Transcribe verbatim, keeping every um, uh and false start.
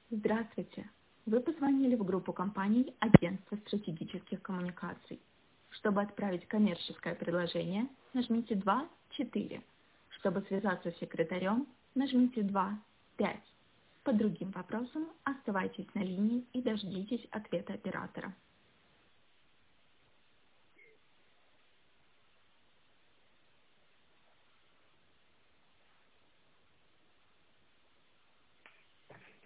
Здравствуйте! Вы позвонили в группу компаний Агентства стратегических коммуникаций. Чтобы отправить коммерческое предложение, нажмите два четыре. Чтобы связаться с секретарем, нажмите два пять. По другим вопросам оставайтесь на линии и дождитесь ответа оператора.